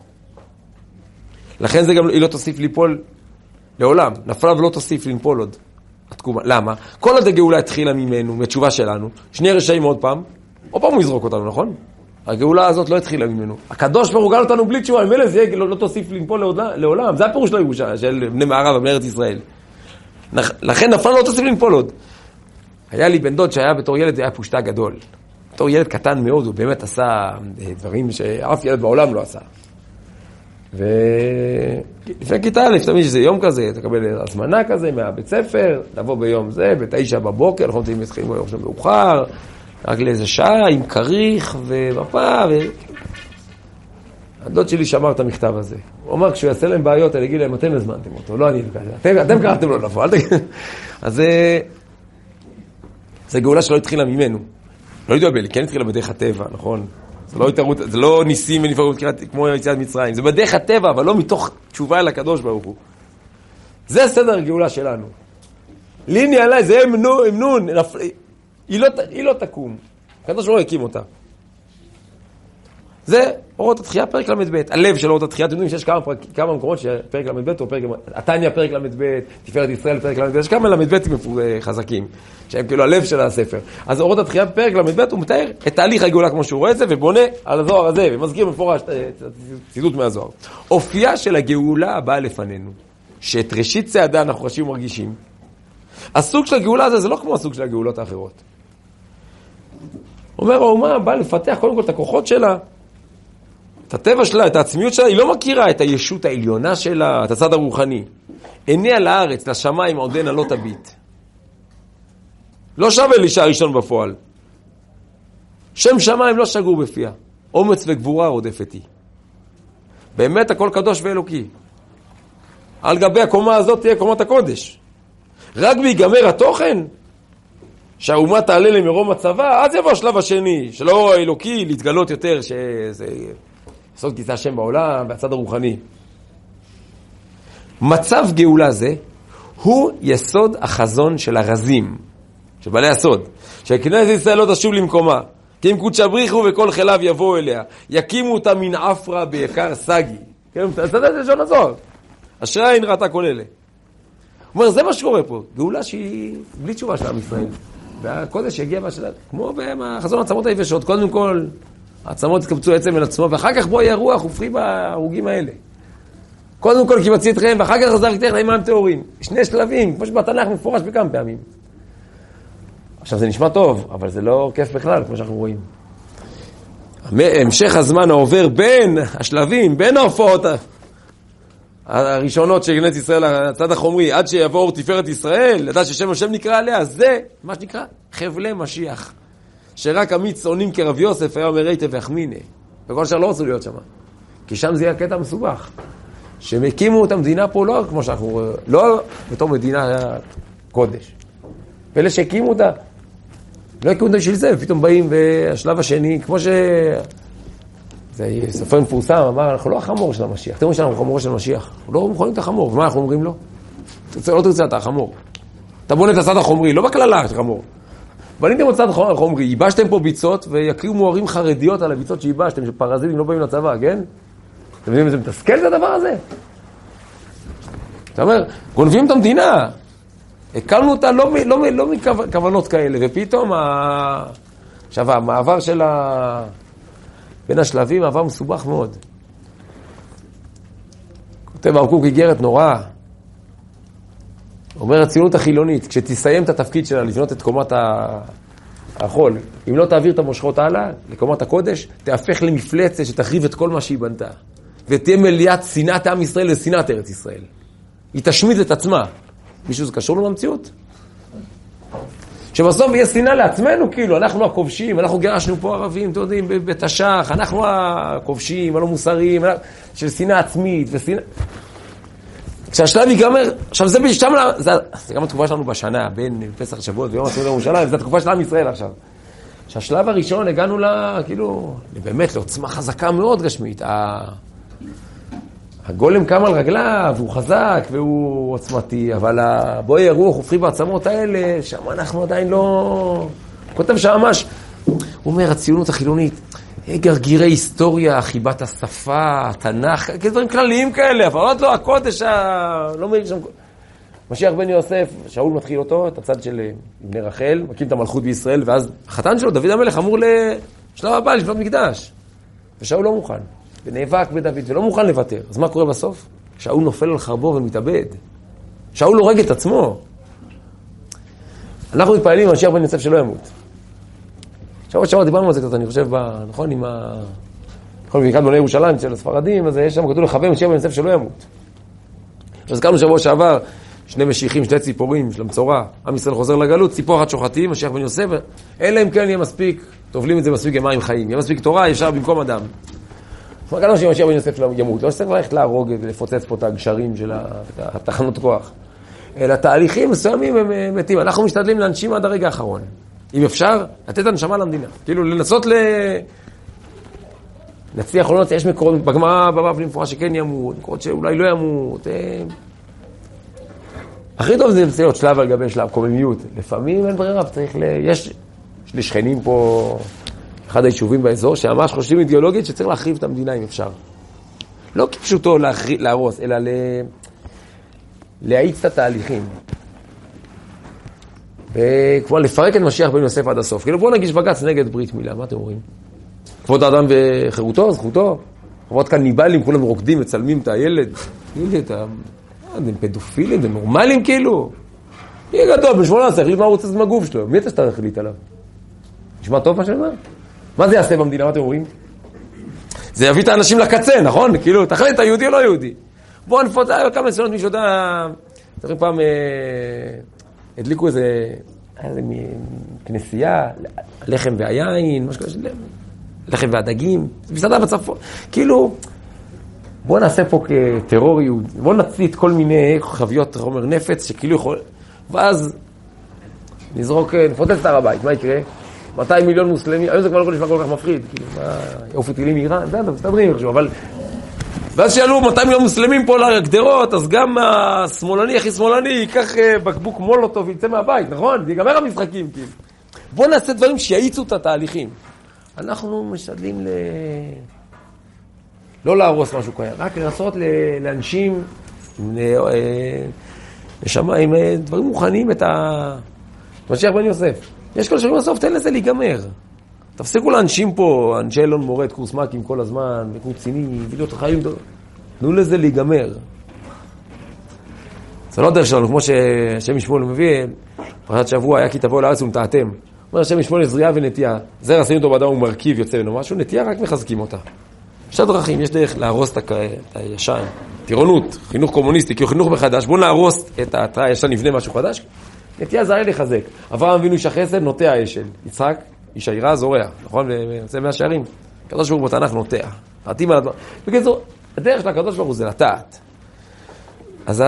S1: לכן זה גם, היא לא תוסיף ליפול לעולם. נפלה ולא תוסיף לנפול עוד. התקומה. למה? כל עוד הגאולה התחילה ממנו, מתשובה שלנו, שני רשעים עוד פעם, עוד פעם הוא יזרוק אותנו, נכון? הגאולה הזאת לא התחילה ממנו. הקדוש ברוך הוא גאל אותנו בלי תשובה, ממילא זה לא, לא תוסיף לנפול לעולם. זה הפירוש של הירושה, של בני מערב, בני ארץ ישראל. לכן נפלה לא תוסיף לנפול עוד. היה לי בן דוד שהיה בתור ילד, היה פושטה גדול. בתור ילד קטן מאוד, הוא באמת עשה דברים שאף ילד בעולם לא עשה. ולפני כיתה א', תמיד שזה יום כזה, תקבל הזמנה כזה מהבית ספר, לבוא ביום זה, בתשע בבוקר, אנחנו נתאים מתחילים ביום שם מאוחר, רק לאיזה שעה, עם כריך ומפה, ו... הדוד שלי שמר את המכתב הזה. הוא אמר, כשהוא יעשה להם בעיות, אני אגיד להם, אתם הזמנתם אותו, לא אני, אתם, אתם קראתם לו לבוא, אל תגיד. אז זה... זה גאולה שלא התחילה ממנו. לא יודע, בלי, כן התחילה בדרך הטבע, נכון? זה לא התערות, זה לא ניסים ונפלאות כמו יציאת מצרים. זה בדרך הטבע, אבל לא מתוך תשובה אל הקדוש ברוך הוא. זה סדר הגאולה שלנו. ליני עליי, זה אמנון, אמנון, היא לא, היא לא תקום. הקדוש לא הקים אותה. זה אורות התחייה, פרק למד ב'. הלב של אורות התחייה, אתם יודעים שיש כמה, כמה מקומות שפרק למד ב' או פרק, התניה פרק למד ב', תפארת ישראל פרק למד ב', יש כמה למד ב'ים חזקים, שהם כאילו הלב של הספר. אז אורות התחייה, פרק למד ב', הוא מתאר את תהליך הגאולה כמו שהוא רואה את זה, ובונה על הזוהר הזה, ומזכיר מפורש את הציטוט מהזוהר. אופייה של הגאולה הבאה לפנינו, שאת ראשית צעדה אנחנו חשים ומרגישים. הסוג של הגאולה הזה זה לא כמו הסוג של הגאולות האחרות. אומר האומה, באה לפתח קודם כל את הכוחות שלה, את הטבע שלה, את העצמיות שלה, היא לא מכירה את הישות העליונה שלה, את הצד הרוחני. עיניה לארץ, לשמיים, עודנה לא תביט. לא שווה אלישע הראשון בפועל. שם שמיים לא שגור בפיה. אומץ וגבורה רודפת היא. באמת הכל קדוש ואלוקי. על גבי הקומה הזאת תהיה קומת הקודש. רק ביגמר התוכן, שהאומה תעלה למרום הצבא, אז יבוא השלב השני, שלא האלוקי להתגלות יותר, שזה לעשות כיסא השם בעולם, בצד הרוחני. מצב גאולה זה, הוא יסוד החזון של הרזים, של בעלי הסוד, שכנסת ישראל לא תשוב למקומה, כי אם קודש בריחו וכל חיליו יבואו אליה, יקימו אותה מן עפרה ביקר סגי. כן, תעשת את זה לשון הזוהר. אשרי עין ראתה כל אלה. הוא אומר, זה מה שקורה פה. גאולה שהיא בלי תשובה של עם ישראל. והקודש יגיע בשלב, כמו בחזון העצמות היבשות, קודם כל, העצמות התקבצו עצם אל עצמו, ואחר כך בואי הרוח ופרי בהרוגים האלה. קודם כל קיבצי אתכם, ואחר כך חזר איתך למים טהורים. שני שלבים, כמו שבתנ"ך מפורש בכמה פעמים. עכשיו זה נשמע טוב, אבל זה לא כיף בכלל, כמו שאנחנו רואים. המשך הזמן העובר בין השלבים, בין ההופעות הראשונות של כנסת ישראל, הצד החומרי, עד שיבוא אור תפארת ישראל, לדעת ששם השם נקרא עליה, זה מה שנקרא חבלי משיח. שרק אמיץ עונים כרב יוסף, היה אומר היטב והחמינה. וכל שאר לא רצו להיות שם. כי שם זה יהיה קטע מסובך. שהם הקימו את המדינה פה לא כמו שאנחנו רואים, לא בתור מדינה קודש. ואלה שהקימו אותה, לא הקימו אותה בשביל זה, ופתאום באים והשלב השני, כמו ש... זה סופר מפורסם, אמר, אנחנו לא החמור של המשיח. אתם אומרים שאנחנו חמור של המשיח. אנחנו לא מוכנים את החמור. ומה אנחנו אומרים לו? תרצה, לא תרצה, אתה החמור. אתה בונה את הצד החומרי, לא בכללה, חמור. בניתם הצד החומרי, ייבשתם פה ביצות, ויקריאו מוארים חרדיות על הביצות שייבשתם, שפרזיטים לא באים לצבא, כן? אתם יודעים איזה מתסכל את הדבר הזה? אתה אומר, גונבים את המדינה. הקלנו אותה לא, לא, לא, לא מכוונות כאלה, ופתאום ה... עכשיו, המעבר של ה... בין השלבים מעבר מסובך מאוד. כותב הרב קוק איגרת נוראה. אומר הציונות החילונית, כשתסיים את התפקיד שלה לבנות את קומת החול, אם לא תעביר את המושכות הלאה, לקומת הקודש, תהפך למפלצת שתחריב את כל מה שהיא בנתה. ותהיה מליאת שנאת עם ישראל ושנאת ארץ ישראל. היא תשמיד את עצמה. מישהו זה קשור לו למציאות? שבסוף יהיה שנאה לעצמנו, כאילו, אנחנו הכובשים, אנחנו גירשנו פה ערבים, אתם יודעים, בתש"ח, אנחנו הכובשים, הלא מוסריים, של שנאה עצמית ושנאה... כשהשלב ייגמר, עכשיו זה בשתם, זה, זה גם התקופה שלנו בשנה, בין פסח שבועות ויום העצמאות לירושלים, זה התקופה של עם ישראל עכשיו. שהשלב הראשון הגענו לה, כאילו, באמת לעוצמה חזקה מאוד גשמית. הגולם קם על רגליו, הוא חזק והוא עוצמתי, אבל בואי הרוח ופרי בעצמות האלה, שם אנחנו עדיין לא... הוא כותב שם ממש, הוא אומר, הציונות החילונית, גרגירי היסטוריה, חיבת השפה, התנ"ך, דברים כלליים כאלה, אבל עוד לא, הקודש, ה... לא מבין שם... משיח בן יוסף, שאול מתחיל אותו, את הצד של בני רחל, מקים את המלכות בישראל, ואז החתן שלו, דוד המלך, אמור לשלב הבא, לשנות מקדש. ושאול לא מוכן, ונאבק בדוד, ולא מוכן לוותר. אז מה קורה בסוף? שאול נופל על חרבו ומתאבד. שאול הורג את עצמו. אנחנו מתפעלים, משיח בן יוסף שלא ימות. שבוע שעבר דיברנו על זה קצת, אני חושב, נכון, עם ה... נכון, בברכת בני ירושלים של הספרדים, אז יש שם כתוב לחבר משיח בן יוסף שלא ימות. אז קראנו שבוע שעבר, שני משיחים, שני ציפורים של המצורע, עם ישראל חוזר לגלות, ציפור אחת שוחטים, משיח בן יוסף, אלא אם כן יהיה מספיק, טובלים את זה מספיק מים חיים, יהיה מספיק תורה, אפשר במקום אדם. מה קראנו שמשיח בן יוסף לא ימות, לא שצריך ללכת להרוג ולפוצץ פה את הגשרים של התחנות כוח, אלא תהליכים מסוימים הם מתים. אנחנו משתדלים לאנשים עד הרגע האחרון. אם אפשר, לתת הנשמה למדינה. כאילו, לנסות ל... נצליח או לא, יש מקורות, בגמרא בבבלי מפורש שכן ימות, מקורות שאולי לא ימות. הכי טוב זה להיות שלב על גבי שלב, קוממיות. לפעמים אין ברירה, צריך ל... יש, יש לי שכנים פה, אחד היישובים באזור, שממש חושבים אידיאולוגית שצריך להחריב את המדינה אם אפשר. לא כפשוטו להחריב, להרוס, אלא ל... להאיץ את התהליכים. וכבר לפרק את משיח בן יוסף עד הסוף. כאילו בואו נגיש בג"ץ נגד ברית מילה, מה אתם אומרים? כבוד האדם וחירותו, זכותו. חברות קניבלים, כולם רוקדים, מצלמים את הילד. ילד, הם פדופילים, הם נורמלים כאילו. יהיה גדול, בשמונה עשרה, החליט מה הוא רוצה עם הגוף שלו. מי אתה שאתה החליט עליו? נשמע טוב מה שאני אומר? מה זה יעשה במדינה, מה אתם אומרים? זה יביא את האנשים לקצה, נכון? כאילו, תחליט, אתה יהודי או לא יהודי? בואו נפוץ, היה כמה ניסיונות, מישהו יודע, צריך פעם, הדליקו איזה, איזה כנסייה, לחם והיין, משהו כזה, לחם והדגים, מסעדה בצפון, כאילו, בואו נעשה פה כטרור יהודי, בואו נצליט כל מיני חביות חומר נפץ, שכאילו יכול, ואז נזרוק, נפוצץ את הר הבית, מה יקרה? מאתיים מיליון מוסלמים, היום זה כבר לא נשמע כל כך מפחיד, כאילו, מה, יעופו טילים מאיראן, זה, מסתדרים איכשהו, אבל... ואז שיעלו מאתיים מיליון מוסלמים פה לגדרות, אז גם השמאלני, הכי שמאלני, ייקח בקבוק מולוטוב ויצא מהבית, נכון? זה ייגמר המשחקים, כאילו. בואו נעשה דברים שיעיצו את התהליכים. אנחנו משתדלים ל... לא להרוס משהו קיים, רק לנסות לאנשים, לשמה, עם דברים מוכנים את ה... משיח בן יוסף. יש כל שרים בסוף, תן לזה להיגמר. תפסיקו לאנשים פה, אנשי אלון מורד, קורס מקים כל הזמן, וקורצינים, וידאות חיים, תנו לזה להיגמר. זה לא דרך שלנו, כמו שהשם ישמעאל מביא, פרשת שבוע, היה כי תבואו לארץ ומתעתם. אומר השם ישמעאל זריעה ונטייה, זרע עשינו אותו באדם ומרכיב יוצא לנו משהו, נטייה רק מחזקים אותה. יש דרכים, יש דרך להרוס את הישן, טירונות, חינוך קומוניסטי, כי הוא חינוך מחדש, בואו נהרוס את הישן, נבנה משהו חדש, נטייה זה היה לחזק. אברהם אבינו איש החסד, נוטע אשל. יצחק, איש היראה זורע, נכון? זה מהשערים. הקדוש ברוך הוא בתנ"ך נוטע. נעתים על הדבר. בקיצור, הדרך של הקדוש ברוך הוא זה לטעת. אז ה...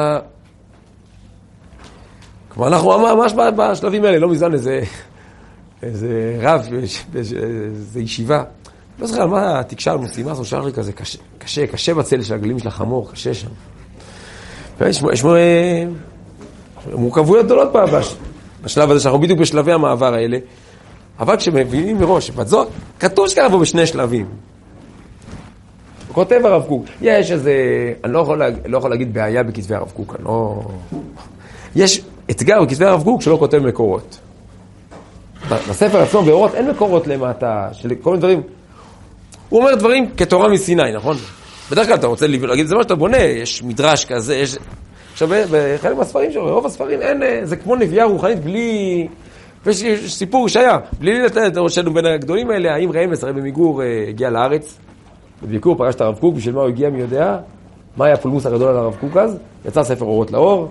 S1: כמו אנחנו ממש בשלבים האלה, לא מזמן איזה, איזה רב, איזה ישיבה. לא זוכר על מה תקשר מוסלימה, זו שער כזה קשה, קשה, קשה בצל של הגלים של החמור, קשה שם. ויש מורכבויות גדולות בשלב הזה, שאנחנו בדיוק בשלבי המעבר האלה, אבל כשמבינים מראש, בזאת, כתוב שכאן בו בשני שלבים. הוא כותב הרב קוק, יש איזה, אני לא יכול, להג, לא יכול להגיד בעיה בכתבי הרב קוק, אני לא... יש אתגר בכתבי הרב קוק שלא כותב מקורות. בספר עצמו, באורות, אין מקורות למטה, של כל מיני דברים. הוא אומר דברים כתורה מסיני, נכון? בדרך כלל אתה רוצה להגיד, זה מה שאתה בונה, יש מדרש כזה, יש... עכשיו, בחלק מהספרים שלו, רוב הספרים אין, זה כמו נביאה רוחנית בלי... ויש סיפור שהיה, בלי לתת ראשנו בין הגדולים האלה, האם רמז, הרי במיגור הגיע לארץ, בביקור פגש את הרב קוק, בשביל מה הוא הגיע מי יודע, מה היה הפולמוס הגדול על הרב קוק אז, יצא ספר אורות לאור,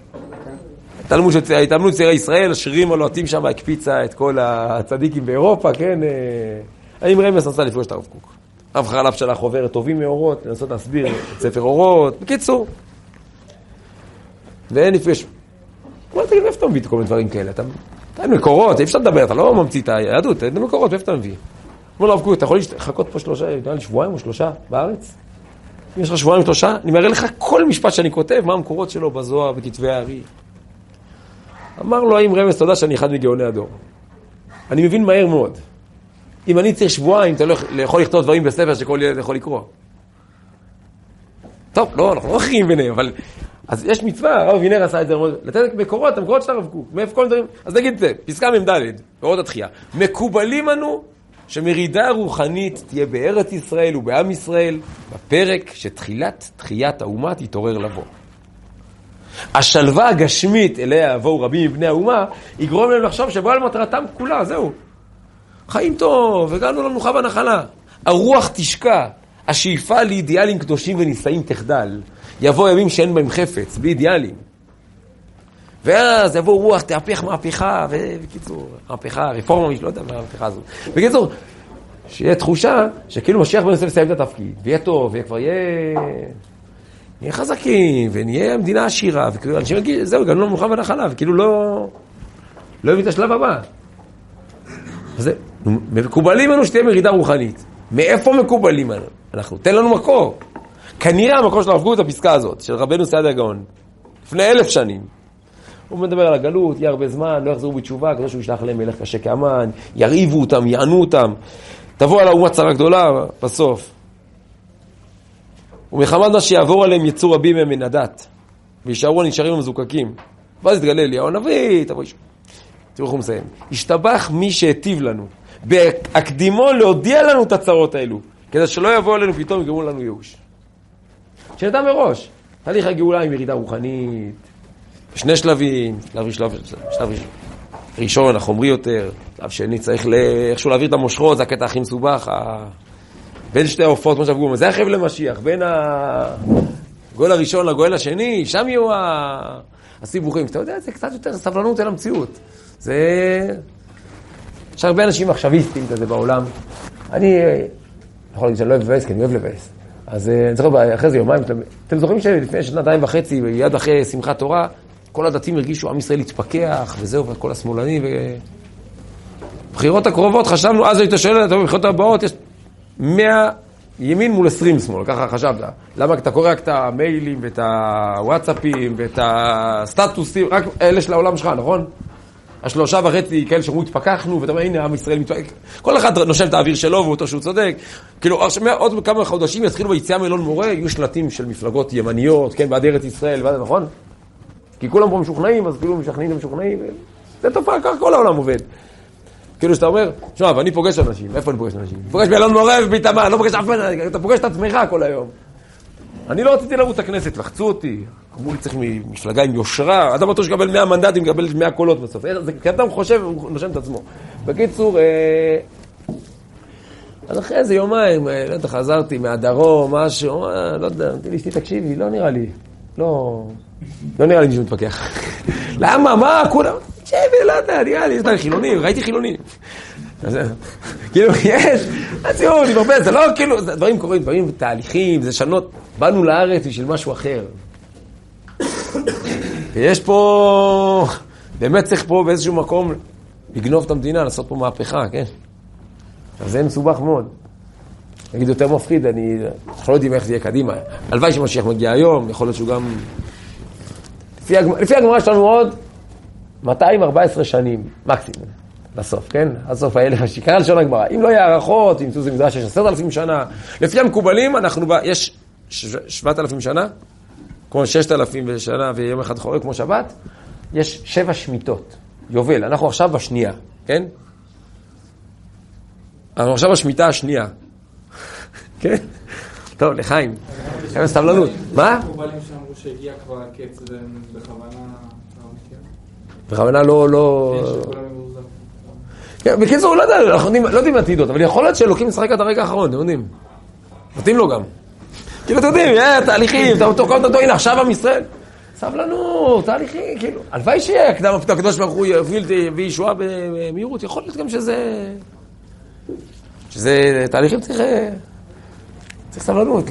S1: התאמנות צעירי ישראל, השירים הלוהטים שם הקפיצה את כל הצדיקים באירופה, כן, האם רמז נסע לפגוש את הרב קוק. רב חרל"פ שלח חוברת טובים מאורות, לנסות להסביר את ספר אורות, בקיצור. ואין נפגש. מה תגיד, איפה אתה מביא את כל מיני דברים כאלה? אתה אין מקורות, אי אפשר לדבר, אתה לא ממציא את היהדות, אין מקורות, איפה אתה מביא? כמו לא אבקו, אתה יכול לחכות פה שלושה, שבועיים או שלושה בארץ? אם יש לך שבועיים או שלושה, אני מראה לך כל משפט שאני כותב, מה המקורות שלו בזוהר, בכתבי הארי. אמר לו, האם רמז, תודה שאני אחד מגאוני הדור. אני מבין מהר מאוד. אם אני צריך שבועיים, אתה לא יכול לכתוב דברים בספר שכל ילד יכול לקרוא. טוב, לא, אנחנו לא אחרים ביניהם, אבל... אז יש מצווה, הרב וינר עשה את זה, לתת מקורות, המקורות של הרב קוק, מאיפה כל דברים? אז נגיד את זה, פסקה ממדלת, פירות התחייה. מקובלים לנו שמרידה רוחנית תהיה בארץ ישראל ובעם ישראל, בפרק שתחילת תחיית האומה תתעורר לבוא. השלווה הגשמית אליה יבואו רבים מבני האומה, יגרום להם לחשוב שבוא על מטרתם כולה, זהו. חיים טוב, הגענו למנוחה בנחלה. הרוח תשקע, השאיפה לאידיאלים קדושים ונישאים תחדל. יבוא ימים שאין בהם חפץ, בלי אידיאלים. ואז יבוא רוח, תהפך מהפכה, ובקיצור, מהפכה, רפורמה, לא יודע מה המהפכה הזאת. בקיצור, שיהיה תחושה שכאילו משיח בן יוסף סיים את התפקיד, ויהיה טוב, וכבר יהיה... נהיה חזקים, ונהיה מדינה עשירה, וכאילו אנשים יגיד, זהו, הגענו למנוחה בנחלה, וכאילו לא... לא הביא את השלב הבא. אז זה, מקובלים לנו שתהיה מרידה רוחנית. מאיפה מקובלים לנו? אנחנו, תן לנו מקור. כנראה המקור של הרב קוק את הפסקה הזאת, של רבנו סעדיה גאון, לפני אלף שנים. הוא מדבר על הגלות, יהיה הרבה זמן, לא יחזרו בתשובה, כדי שהוא ישלח להם מלך קשה כאמן, יריבו אותם, יענו אותם, תבוא על האומה צרה גדולה בסוף. ומחמד מה שיעבור עליהם יצאו רבים מהם מן הדת, וישארו הנשארים המזוקקים. ואז יתגלה אליהו הנביא, תבוא איש. תראו איך הוא מסיים. השתבח מי שהטיב לנו, בהקדימו להודיע לנו את הצרות האלו, כדי שלא יבוא עלינו פתאום יגרמו לנו ייאוש. שנדע מראש, תהליך הגאולה עם ירידה רוחנית, שני שלבים, שלב, שלב, שלב ראשון, החומרי יותר, שלב שני צריך איכשהו להעביר את המושכות, זה הקטע הכי מסובך, בין שתי העופות, כמו שאנחנו, זה החבל למשיח, בין הגואל הראשון לגואל השני, שם יהיו הסיבוכים, אתה יודע, זה קצת יותר סבלנות אל המציאות, זה... יש הרבה אנשים מחשביסטים כזה בעולם, אני יכול להגיד שאני לא אוהב לבאס, כי אני אוהב לבאס, אז אני זוכר, אחרי זה יומיים, אתם זוכרים שלפני שנתיים וחצי, יד אחרי שמחת תורה, כל הדתיים הרגישו, עם ישראל התפקח, וזהו, וכל השמאלנים, ו... בחירות הקרובות חשבנו, אז היית שואלת, בבחירות הבאות יש מאה ימין מול עשרים שמאל, ככה חשבת. למה אתה קורא רק את המיילים, ואת הוואטסאפים, ואת הסטטוסים, רק אלה של העולם שלך, נכון? השלושה וחצי כאלה שאומרו, התפקחנו, ואתה אומר, הנה, עם ישראל מתפקח. כל אחד נושם את האוויר שלו, ואותו שהוא צודק. כאילו, עוד כמה חודשים יתחילו ביציאה מאלון מורה, יהיו שלטים של מפלגות ימניות, כן, בעד ארץ ישראל, ועד, נכון? כי כולם פה משוכנעים, אז כאילו משכנעים ומשוכנעים. זה תופעה, כך כל העולם עובד. כאילו שאתה אומר, שוב, אני פוגש אנשים, איפה אני פוגש אנשים? פוגש באלון מורה וביתמה, לא פוגש אף אחד, אתה פוגש את עצמך כל היום. אני לא רציתי לרוץ את הכנסת, לחצו אותי. אמרו לי, צריך מפלגה עם יושרה, אדם אותו שקבל מאה מנדטים, מקבל מאה קולות בסוף. כי אדם חושב, הוא נושם את עצמו. בקיצור, אז אחרי איזה יומיים, לא יודע, חזרתי מהדרום, משהו, לא יודע, אמרתי לי, תקשיבי, לא נראה לי, לא, לא נראה לי מישהו מתפקח. למה, מה, כולם? תקשיבי, לא יודע, נראה לי, יש לי חילונים, ראיתי חילונים. כאילו, יש, הציבור, אני מרבה, זה לא, כאילו, דברים קורים, דברים תהליכים, זה שנות, באנו לארץ בשביל משהו אחר. ויש פה, באמת צריך פה באיזשהו מקום לגנוב את המדינה, לעשות פה מהפכה, כן? אז זה מסובך מאוד. נגיד יותר מפחיד, אני, אנחנו לא יודעים איך זה יהיה קדימה. הלוואי שמשיח מגיע היום, יכול להיות שהוא גם... לפי, לפי הגמרא שלנו עוד מאתיים וארבע עשרה שנים, מקסימום, בסוף, כן? הסוף האלף השיקרה לשון הגמרא. אם לא יהיה הערכות, אם זה מדרש יש עשרת אלפים שנה, לפי המקובלים, אנחנו, יש שבעת אלפים שנה, כמו ששת אלפים שנה ויום אחד חורג כמו שבת, יש שבע שמיטות, יובל. אנחנו עכשיו בשנייה, כן? אנחנו עכשיו בשמיטה השנייה. כן? טוב, לחיים. חיים סבלנות. מה?
S2: מקובלים שאמרו שהגיע כבר הקץ, זה בכוונה...
S1: בכוונה לא... לא... בקיצור, לא יודע, אנחנו לא יודעים עתידות, אבל יכול להיות שאלוקים משחק עד הרגע האחרון, אתם יודעים. מתאים לו גם. כאילו, אתם יודעים, תהליכים, אתה תוקע אותו, הנה, עכשיו עם ישראל. סבלנות, תהליכים, כאילו. הלוואי שיהיה הקדם, הקדוש ברוך הוא יביא ישועה במהירות, יכול להיות גם שזה... שזה תהליכים צריך... צריך סבלנות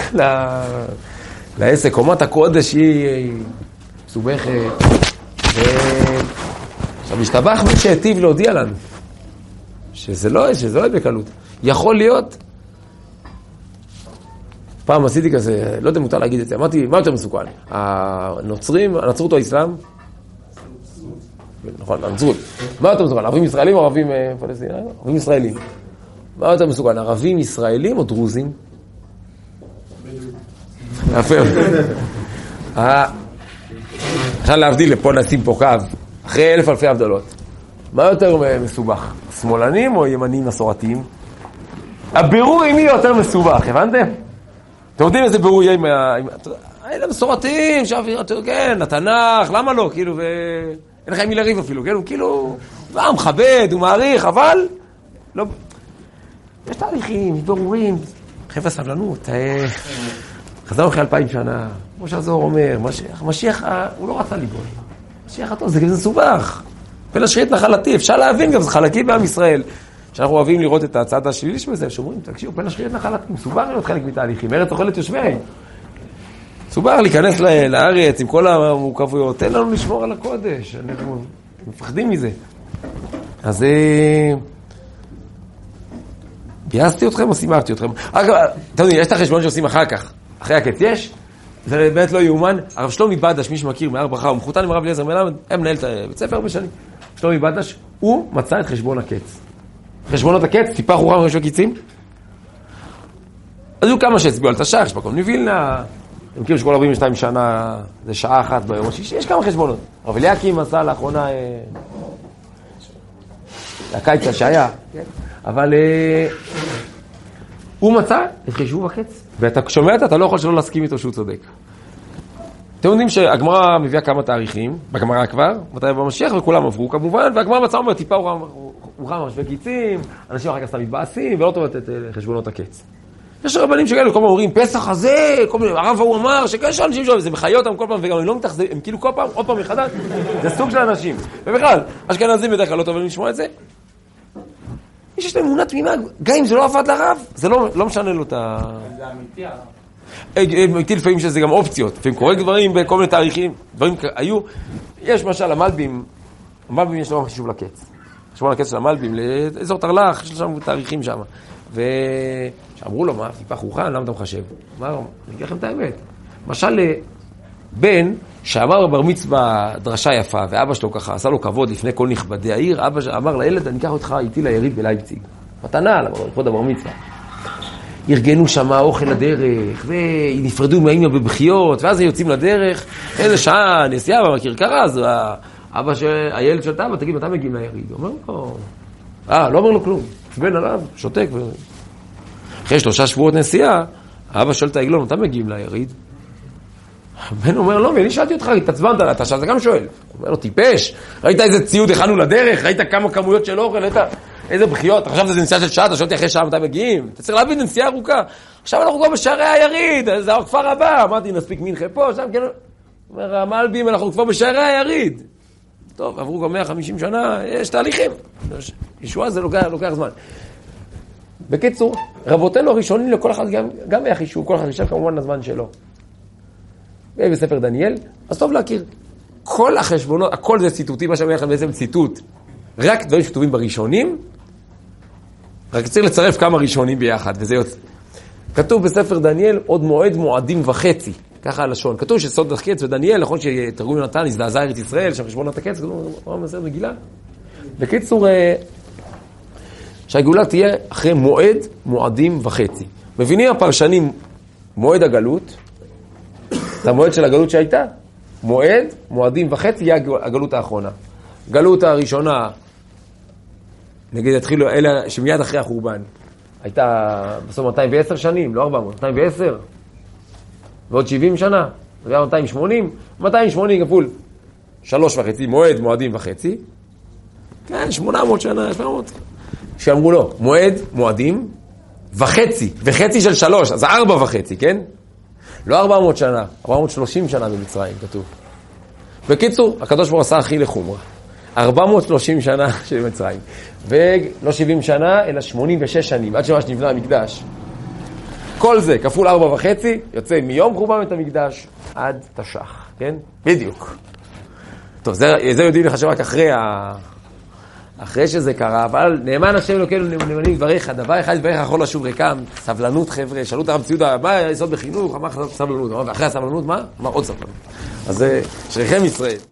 S1: לעסק. קומת הקודש היא מסובכת. עכשיו, השתבח מי שהטיב להודיע לנו. שזה לא, שזה לא יהיה בקלות. יכול להיות... פעם עשיתי כזה, לא יודע מותר להגיד את זה, אמרתי, מה יותר מסוכן? הנוצרים, הנצרות או האסלאם? נכון, הנצרות. מה יותר מסוכן? ערבים ישראלים או ערבים פלסטינאים? ערבים ישראלים. מה יותר מסוכן, ערבים, ישראלים או דרוזים? יפה. עכשיו להבדיל, לפה נשים פה קו, אחרי אלף אלפי הבדלות. מה יותר מסובך? שמאלנים או ימנים מסורתיים? הבירור עם מי יותר מסובך, הבנתם? אתם יודעים איזה בירור יהיה עם... האלה מסורתיים, שאוויר, כן, התנ"ך, למה לא? כאילו, ואין לך עם מי לריב אפילו, כן? הוא כאילו, הוא מכבד, הוא מעריך, אבל... לא... יש תהליכים, יש בירורים. חבר'ה, סבלנות. חזרנו אחרי אלפיים שנה, כמו שהזוהר אומר, משיח, משיח, הוא לא רצה ליבול. משיח הטוב, זה סובך. פן השחית נחלתי, אפשר להבין גם, זה חלקי בעם ישראל. שאנחנו אוהבים לראות את הצד השלילי שבזה, שאומרים, תקשיבו, פן השחית נחלתי, מסובך להיות חלק מתהליכים, ארץ אוכלת יושבי. מסובך להיכנס לארץ עם כל המורכבויות, תן לנו לשמור על הקודש, אנחנו מפחדים מזה. אז גייסתי אתכם או שימחתי אתכם? אגב, אתם יודעים, יש את החשבון שעושים אחר כך, אחרי הקץ, יש? זה באמת לא יאומן. הרב שלומי בדש, מי שמכיר, מהר ברכה, הוא מחותן עם הרב אליעזר מלמד, הם מנהל את בית ספר הרבה שנים. שלומי בדש, הוא מצא את חשבון הקץ. חשבונות הקץ, טיפה חוכם וחשבון קיצים. אז היו כמה שהצביעו על תש"ח, יש מקום מווילנה, הם מכירים שכל ארבעים ושתיים שנה, זה שעה אחת ביום השישי, יש כמה חשבונות. הרב אליקים עשה לאחרונה, הקיץ שהיה, אבל הוא מצא את חישוב הקץ, ואתה שומע את, אתה לא יכול שלא להסכים איתו שהוא צודק. אתם יודעים שהגמרא מביאה כמה תאריכים, בגמרא כבר, מתי במשיח, וכולם עברו כמובן, והגמרא מצא אומר, טיפה הוא רם משווה קיצים, אנשים אחר כך סתם מתבאסים, ולא טובות את חשבונות הקץ. יש רבנים שכאלה, כל פעם אומרים, פסח הזה, כל פעם, הרב הוא אמר, שכאלה אנשים שואלים, זה מחיה אותם כל פעם, וגם הם לא מתחזים, הם כאילו כל פעם, עוד פעם מחדש, זה סוג של אנשים. ובכלל, אשכנזים בדרך כלל לא טובים לשמוע את זה. יש יש להם אמונה תמימה, גם אם זה לא עבד לרב, זה לא, לא משנה לו את ה...
S2: זה אמיתי,
S1: אמיתי לפעמים שזה גם אופציות, לפעמים קורה דברים בכל מיני תאריכים, דברים היו, יש משל המלבים, המלבים יש לו חישוב לקץ, חשבון הקץ של המלבים, לאזור תרל"ח, יש שם תאריכים שם, ושאמרו לו, מה, טיפה חוכן, למה אתה מחשב? אמר, אני אגיד לכם את האמת, משל בן שאמר בבר מצווה דרשה יפה, ואבא שלו ככה עשה לו כבוד לפני כל נכבדי העיר, אבא אמר לילד, אני אקח אותך איתי ליריד בלייפציג, מתנה, לכבוד הבר מצווה. ארגנו שם אוכל לדרך, ונפרדו מהאמא בבחיות, ואז הם יוצאים לדרך, איזה שעה, נסיעה בכרכרה, אז אבא של, הילד של אבא, תגיד, מתי מגיעים ליריד? הוא אומר לו, אה, לא אומר לו כלום, בן עליו, שותק. ו... אחרי שלושה שבועות נסיעה, האבא שואל את העגלון, מתי מגיעים ליריד? בן אומר, לא, ואני שאלתי אותך, התעצבנת, אתה שאלת גם שואל. הוא אומר לו, טיפש, ראית איזה ציוד הכנו לדרך, ראית כמה כמויות של אוכל, ראית איזה בחיות, עכשיו זה נסיעה של שעה, אתה שואלתי אחרי שעה מתי מגיעים, אתה צריך להבין, נסיעה ארוכה, עכשיו אנחנו כבר בשערי היריד, זה הכפר הבא, אמרתי, נספיק מנחה פה, שם כן, אומר, המלבים, אנחנו כבר בשערי היריד. טוב, עברו גם מאה וחמישים שנה, יש תהליכים, ישועה זה לוקח, לוקח זמן. בקיצור, רבותינו הראשונים לכל אחד, גם, גם היה חישוב, כל אחד חישב כמובן הזמן שלו. בספר דניאל, אז טוב להכיר. כל החשבונות, הכל זה ציטוטים, מה שאומר לכם בעצם ציטוט, רק דברים שכתובים בראשונים, רק צריך לצרף כמה ראשונים ביחד, וזה יוצא. כתוב בספר דניאל עוד מועד מועדים וחצי, ככה הלשון. כתוב שסוד הקץ ודניאל, נכון שתרגום יונתן, הזדעזע ארץ ישראל, שם חשבונות הקץ, כתוב, מה מסר מגילה? בקיצור, שהגאולה תהיה אחרי מועד מועדים וחצי. מבינים הפרשנים מועד הגלות, את המועד של הגלות שהייתה, מועד, מועדים וחצי, יהיה הגלות האחרונה. גלות הראשונה, נגיד, התחילו, אלה שמיד אחרי החורבן, הייתה בסוף מאתיים ועשר שנים, לא ארבע מאות, מאתיים ועשר, ועוד שבעים שנה, זה היה מאתיים ושמונים, מאתיים ושמונים כפול, שלוש וחצי, מועד, מועדים וחצי, כן, שמונה מאות שנה, שבע מאות, שאמרו לו, מועד, מועדים, וחצי, וחצי של שלוש, אז ארבע וחצי, כן? לא ארבע מאות שנה, ארבע מאות ושלושים שנה במצרים, כתוב. בקיצור, הקדוש ברוך הוא עשה הכי לחומרה. ארבע מאות ושלושים שנה של מצרים. ולא שבעים שנה, אלא שמונים ושש שנים, עד שממש נבנה המקדש. כל זה, כפול ארבע וחצי, יוצא מיום חורבן בית המקדש עד תש"ח, כן? בדיוק. טוב, זה, זה יודעים לחשב רק אחרי, ה... אחרי שזה קרה, אבל נאמן השם אלוקינו נאמנים דבריך, דבר אחד דבריך יכול לשוב ריקם, סבלנות חבר'ה, שאלו את הרב ציודה, מה היסוד בחינוך? אמר סבלנות, ואחרי הסבלנות מה? אמר עוד סבלנות. אז שריכם ישראל.